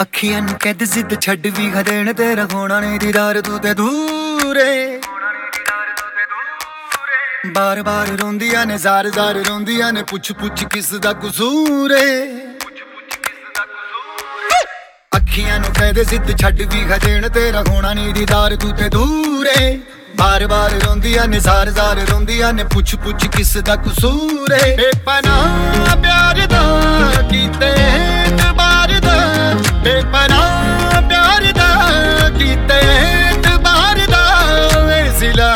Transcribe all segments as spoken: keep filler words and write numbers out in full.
ਅੱਖੀਆਂ ਨੂੰ ਕੈਦ ਜ਼ਿੱਦ ਛੱਡ ਵੀ ਖਦੇਣ ਤੇਰਾ ਹੋਣਾ ਨਹੀਂ ਦੀਦਾਰ ਤੂੰ ਤੇ ਦੂਰੇ ਬਾਰ ਬਾਰ ਰੋਂਦੀਆਂ ਨੇ ਜ਼ਾਰ ਜ਼ਾਰ ਰੋਂਦੀਆਂ ਨੇ ਪੁੱਛ ਪੁੱਛ ਕਿਸ ਦਾ ਕਸੂਰ ਏ ਅੱਖੀਆਂ ਨੂੰ ਕੈਦ ਜ਼ਿੱਦ ਛੱਡ ਵੀ ਖਦੇਣ ਤੇਰਾ ਹੋਣਾ ਨਹੀਂ ਦੀਦਾਰ ਤੂੰ ਤੇ ਦੂਰੇ ਬਾਰ ਬਾਰ ਰੋਂਦੀਆਂ ਨੇ ਜ਼ਾਰ ਜ਼ਾਰ ਰੋਂਦੀਆਂ ਨੇ ਪੁੱਛ ਪੁੱਛ ਕਿਸ ਦਾ ਕਸੂਰ ਏ ਬੇਪਨਾਹ ਪਿਆਰ ਦਾ ਕੀਤੇ ਦਬਾਰ ਦਾ ਬੇਪਨਾਹ ਪਿਆਰ ਦਾ ਕੀਤੇ ਦਬਾਰ ਦਾ ਵੇ ਸਿਲਾ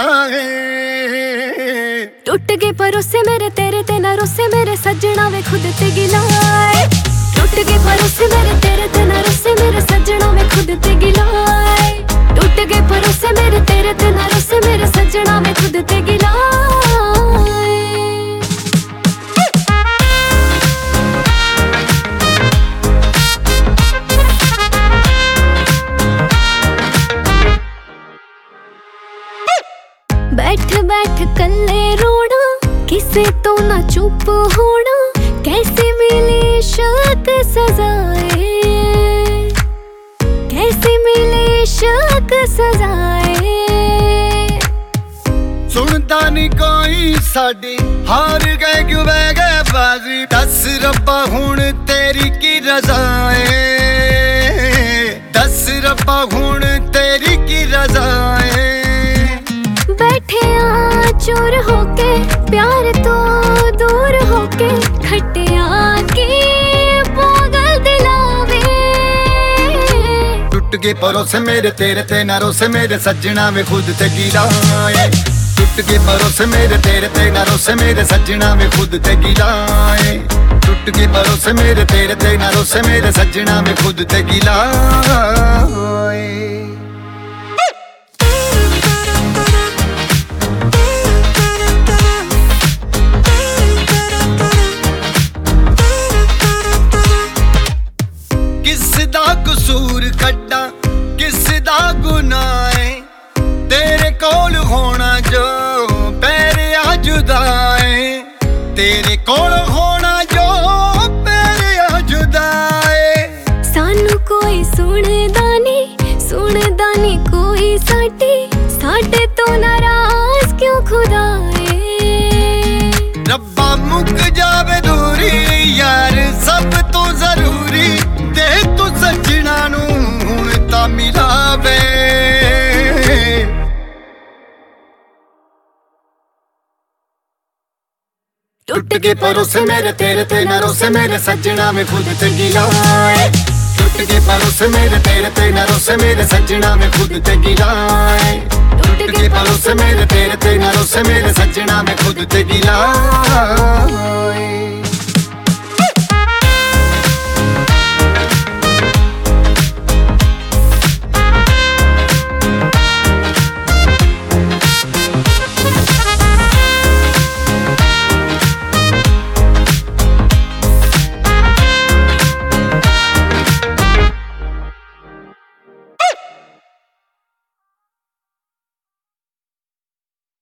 टूट गए भरोसे मेरे तेरे ते ना रोसे मेरे सजना वे खुद ते गिलाए टूट गए भरोसे मेरे तेरे ते ना रोसे मेरे सजना वे खुद ते गिलाए टूट गए भरोसे मेरे तेरे ते ना रोसे मेरे सजना वे खुद ते गिलाए बैठ बैठ कल्ले रोना किसे तो ना चुप होना कैसे मिले शक सजाए कैसे मिले शक सजाए सुनता नहीं कोई साडी हार गए क्यों बह गए बाजी दस रब्बा हुण तेरी की रज़ा है दस रब्बा हुण तेरी की रज़ा है बैठे आ चोर होके प्यार तो दूर होके खटिया की पागल दिलावे टूट गए भरोसे मेरे तेरे ते ना रोसे मेरे सजना में खुद ते गिलाए टूट गए भरोसे मेरे तेरे ते ना रोसे मेरे सजना में खुद ते गिलाए टूट गए भरोसे मेरे तेरे ते ना रोसे मेरे सजना में खुद ते गिलाए कसूर कड्डा किस दा गुनाह है तेरे कोल होना जो पैरे आ जुदा है तेरे कोल होना जो पैरे आ जुदा है सानू कोई सुनदा नहीं सुनदा नहीं कोई साडी साडे तो नाराज क्यों खुदा है रब्बा मुक जावे दूरी यार सब तो जरूरी दे तू सजना नू हुण तां मिलावे टूट गए भरोसे मेरे तेरे ते ना रोसे मेरे सजना में खुद ते गिलाए टूट गए भरोसे मेरे तेरे ते ना रोसे मेरे सजना में खुद ते गिलाए टूट गए भरोसे मेरे तेरे ते ना रोसे मेरे सजना में खुद ते गिलाए।